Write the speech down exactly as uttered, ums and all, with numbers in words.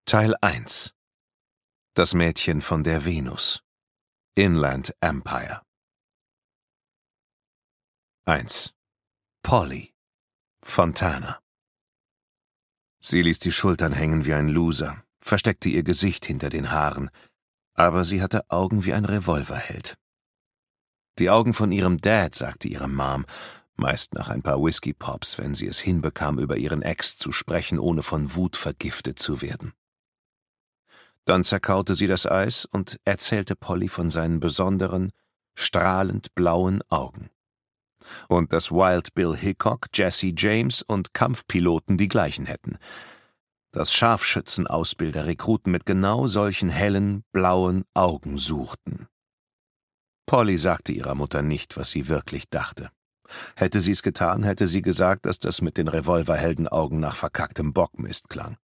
Teil eins. Das Mädchen von der Venus. Inland Empire. eins. Polly. Fontana. Sie ließ die Schultern hängen wie ein Loser, versteckte ihr Gesicht hinter den Haaren, aber sie hatte Augen wie ein Revolverheld. Die Augen von ihrem Dad, sagte ihre Mom, meist nach ein paar Whisky-Pops, wenn sie es hinbekam, über ihren Ex zu sprechen, ohne von Wut vergiftet zu werden. Dann zerkaute sie das Eis und erzählte Polly von seinen besonderen, strahlend blauen Augen. Und dass Wild Bill Hickok, Jesse James und Kampfpiloten die gleichen hätten. Dass Scharfschützenausbilder Rekruten mit genau solchen hellen, blauen Augen suchten. Polly sagte ihrer Mutter nicht, was sie wirklich dachte. Hätte sie es getan, hätte sie gesagt, dass das mit den Revolverheldenaugen nach verkacktem Bockmist klang.